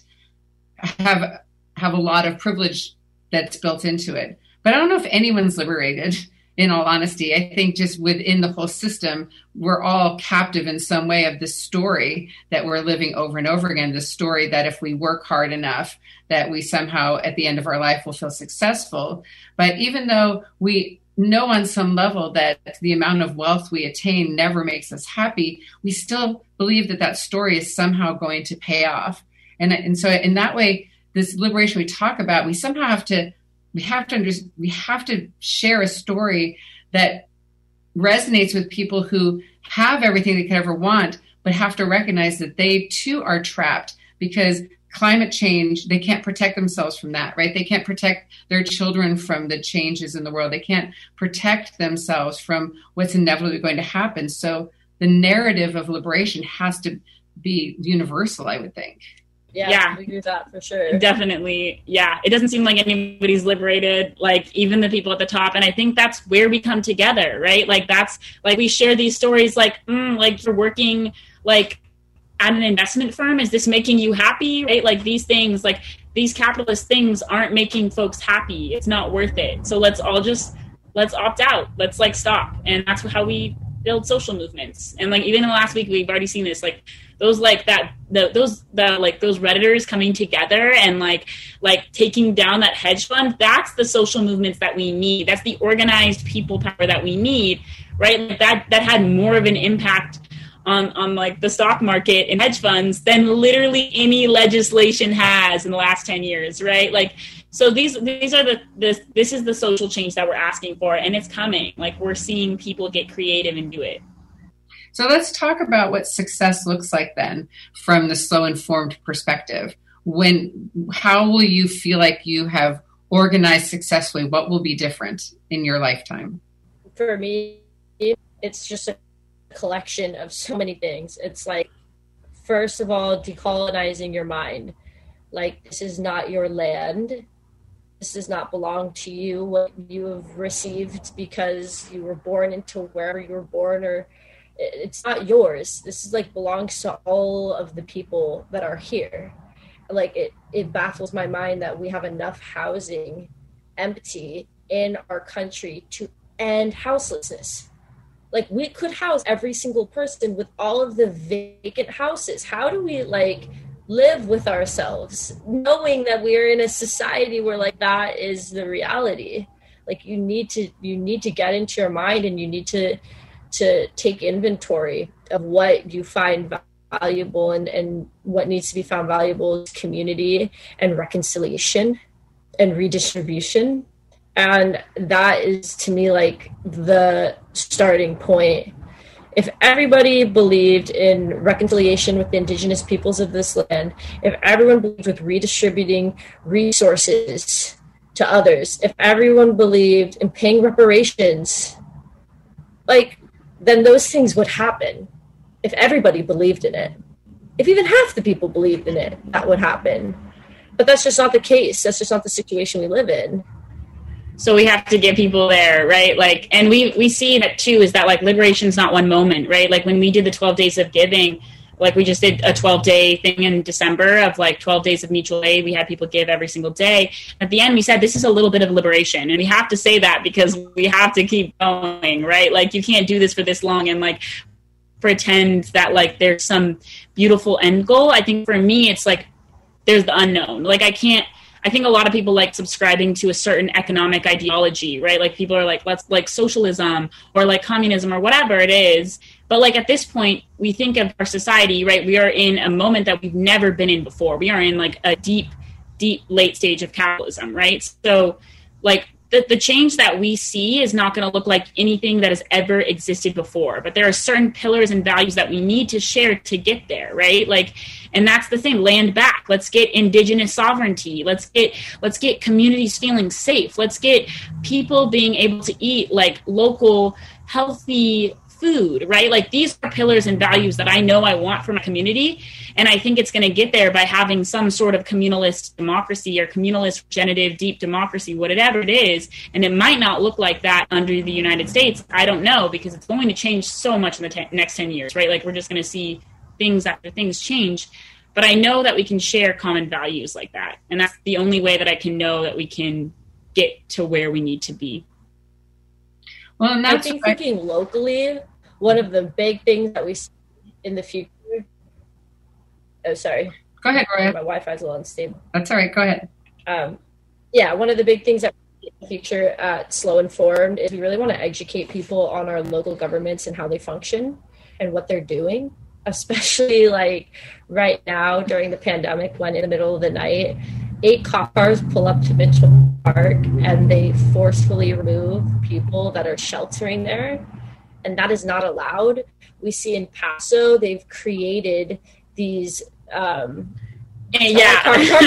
have, have a lot of privilege that's built into it. But I don't know if anyone's liberated, in all honesty. I think just within the whole system, we're all captive in some way of this story that we're living over and over again, this story that if we work hard enough, that we somehow at the end of our life will feel successful. But even though we know on some level that the amount of wealth we attain never makes us happy, we still believe that that story is somehow going to pay off. And, and so in that way, this liberation we talk about, we somehow have to, we have to, under, we have to share a story that resonates with people who have everything they could ever want, but have to recognize that they too are trapped because climate change, they can't protect themselves from that, right? They can't protect their children from the changes in the world. They can't protect themselves from what's inevitably going to happen. So the narrative of liberation has to be universal, I would think. Yeah, yeah, I agree with that for sure. Definitely. Yeah. It doesn't seem like anybody's liberated, like even the people at the top. And I think that's where we come together, right? Like that's like we share these stories like, mm, like you're working like at an investment firm. Is this making you happy? Right? Like these things, like these capitalist things aren't making folks happy. It's not worth it. So let's all just, let's opt out. Let's like stop. And that's how we build social movements. And like even in the last week, we've already seen this, like those like that the, those the like those Redditors coming together and like like taking down that hedge fund. That's the social movements that we need. That's the organized people power that we need, right? Like that that had more of an impact on on like the stock market and hedge funds than literally any legislation has in the last ten years, right? Like so these these are the this this is the social change that we're asking for, and it's coming. Like we're seeing people get creative and do it. So let's talk about what success looks like then from the slow informed perspective. When, how will you feel like you have organized successfully? What will be different in your lifetime? For me, it's just a collection of so many things. It's like, first of all, decolonizing your mind. Like, this is not your land. This does not belong to you. What you have received because you were born into wherever you were born, or it's not yours. This is like belongs to all of the people that are here. Like it, it baffles my mind that we have enough housing empty in our country to end houselessness. Like we could house every single person with all of the vacant houses. How do we like live with ourselves knowing that we are in a society where like that is the reality? Like you need to, you need to get into your mind and you need to to take inventory of what you find valuable, and, and what needs to be found valuable is community and reconciliation and redistribution. And that is to me like the starting point. If everybody believed in reconciliation with the indigenous peoples of this land, if everyone believed with redistributing resources to others, if everyone believed in paying reparations, like, then those things would happen. If everybody believed in it, if even half the people believed in it, that would happen. But that's just not the case. That's just not the situation we live in. So we have to get people there, right? Like, and we, we see that too, is that like liberation is not one moment, right? Like when we did the twelve days of giving, like we just did a twelve day thing in December of like twelve days of mutual aid. We had people give every single day. At the end, we said, this is a little bit of liberation. And we have to say that because we have to keep going, right? Like you can't do this for this long and like pretend that like there's some beautiful end goal. I think for me, it's like, there's the unknown. Like I can't, I think a lot of people like subscribing to a certain economic ideology, right? Like people are like, let's like socialism or like communism or whatever it is. But like at this point, we think of our society, right? We are in a moment that we've never been in before. We are in like a deep, deep late stage of capitalism, right? So like the, the change that we see is not going to look like anything that has ever existed before. But there are certain pillars and values that we need to share to get there, right? Like, and that's the thing, land back. Let's get indigenous sovereignty. Let's get, let's get communities feeling safe. Let's get people being able to eat like local, healthy food, right? Like these are pillars and values that I know I want for my community. And I think it's going to get there by having some sort of communalist democracy or communalist regenerative deep democracy, whatever it is. And it might not look like that under the United States. I don't know, because it's going to change so much in the te- next ten years, right? Like we're just going to see things after things change. But I know that we can share common values like that. And that's the only way that I can know that we can get to where we need to be. Well, and that's I think thinking I- locally, one of the big things that we see in the future. Oh, sorry. Go ahead, Roya. My Wi-Fi is a little unstable. That's all right. Go ahead. Um, yeah, one of the big things that we see in the future at Slow Informed is we really want to educate people on our local governments and how they function and what they're doing, especially like right now during the pandemic when in the middle of the night, eight cop cars pull up to Mitchell Park and they forcefully remove people that are sheltering there. And that is not allowed. We see in Paso, they've created these, um, yeah.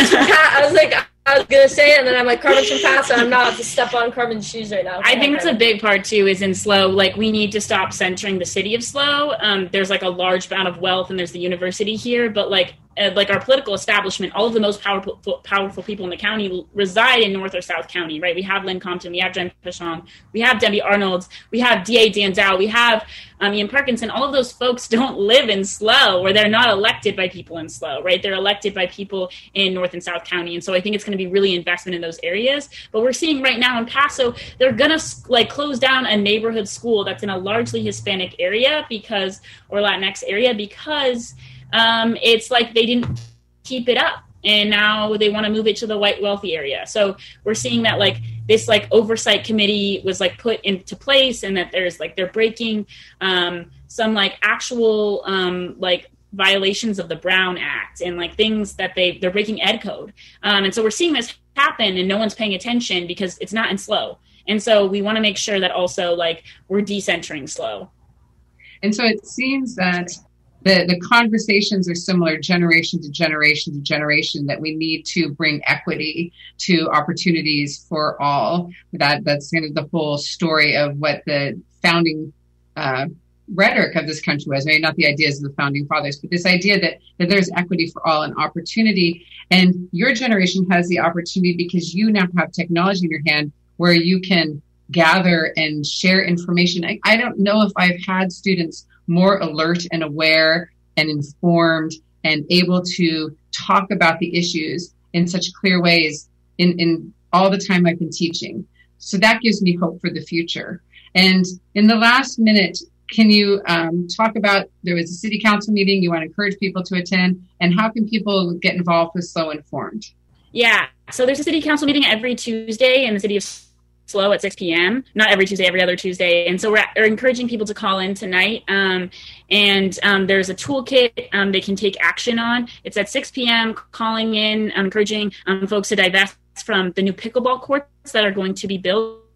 I was like, I was gonna say it, and then I'm like, Carmen's from Paso. I'm not to step on Carmen's shoes right now. I think that's a big part too. Is in Slow, like we need to stop centering the city of Slow. Um, there's like a large amount of wealth, and there's the university here, but like. Uh, like our political establishment, all of the most powerful powerful people in the county reside in North or South County, right? We have Lynn Compton, we have Jen Pichon, we have Debbie Arnold, we have D A Dan Dow, we have um, Ian Parkinson. All of those folks don't live in Slow, or they're not elected by people in Slow, right? They're elected by people in North and South County. And so I think it's going to be really investment in those areas. But we're seeing right now in Paso, they're going to like close down a neighborhood school that's in a largely Hispanic area because, or Latinx area because Um, it's like they didn't keep it up and now they want to move it to the white wealthy area. So we're seeing that like this like oversight committee was like put into place and that there's like they're breaking um, some like actual um, like violations of the Brown Act and like things that they they're breaking ed code. Um, and so we're seeing this happen and no one's paying attention because it's not in Slow. And so we want to make sure that also like we're decentering Slow. And so it seems that The, the conversations are similar generation to generation to generation, that we need to bring equity to opportunities for all. That That's kind of the whole story of what the founding uh, rhetoric of this country was. Maybe not the ideas of the founding fathers, but this idea that, that there's equity for all and opportunity. And your generation has the opportunity because you now have technology in your hand where you can gather and share information. I, I don't know if I've had students more alert and aware and informed and able to talk about the issues in such clear ways in, in all the time I've been teaching. So that gives me hope for the future. And in the last minute, can you um, talk about, there was a city council meeting you want to encourage people to attend, and how can people get involved with Slow Informed? Yeah, so there's a city council meeting every Tuesday in the city of Slow at six p.m. Not every Tuesday, every other Tuesday. And so we're, we're encouraging people to call in tonight. Um, and um, there's a toolkit um, they can take action on. It's at six p.m. calling in, um, encouraging um, folks to divest from the new pickleball courts that are going to be built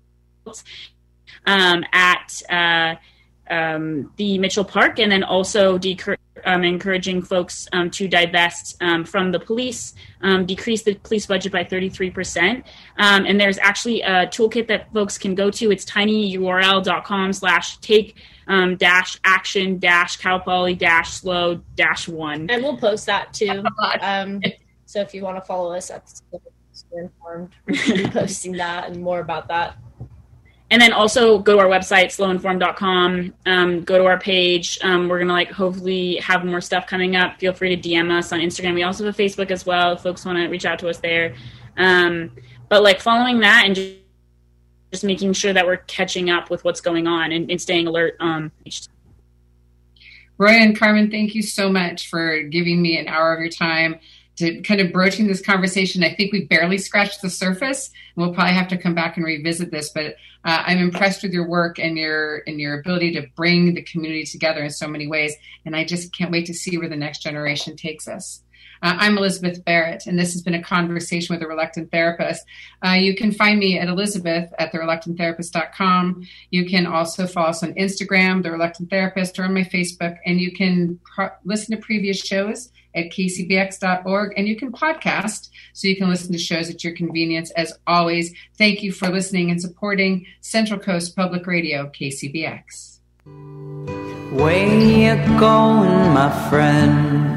um, at uh, um, the Mitchell Park, and then also de- um, encouraging folks um, to divest um, from the police, um, decrease the police budget by thirty-three percent. Um, and there's actually a toolkit that folks can go to. It's tinyurl.com slash take um, dash action dash Cal Poly dash slow dash one. And we'll post that too. Um, so if you want to follow us, that's Slow Informed. We'll be posting that and more about that. And then also go to our website, slow informed dot com, um, go to our page. Um, we're going to like hopefully have more stuff coming up. Feel free to D M us on Instagram. We also have a Facebook as well if folks want to reach out to us there. Um, but like following that and just, just making sure that we're catching up with what's going on and, and staying alert. Um, Roy and Carmen, thank you so much for giving me an hour of your time to kind of broaching this conversation. I think we barely scratched the surface. We'll probably have to come back and revisit this, but uh, I'm impressed with your work and your and your ability to bring the community together in so many ways. And I just can't wait to see where the next generation takes us. Uh, I'm Elizabeth Barrett, and this has been a conversation with a reluctant therapist. Uh, you can find me at Elizabeth at the reluctant therapist dot com. You can also follow us on Instagram, The Reluctant Therapist, or on my Facebook. And you can pro- listen to previous shows at k c b x dot org, and you can podcast so you can listen to shows at your convenience. As always, thank you for listening and supporting Central Coast Public Radio, K C B X. Where you going, my friend?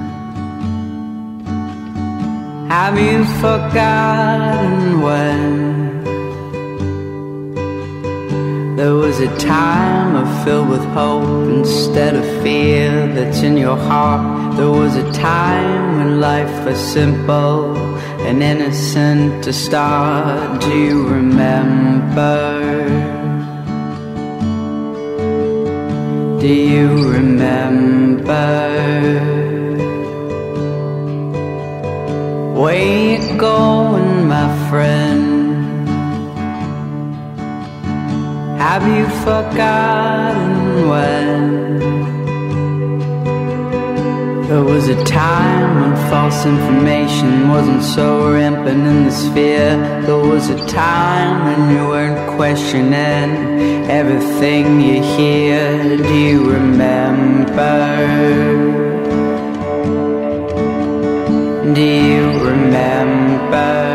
Have you forgotten when there was a time of filled with hope instead of fear that's in your heart? There was a time when life was simple and innocent to start. Do you remember? Do you remember? Where you going, my friend? Have you forgotten when there was a time when false information wasn't so rampant in the sphere? There was a time when you weren't questioning everything you hear. Do you remember? Do you remember?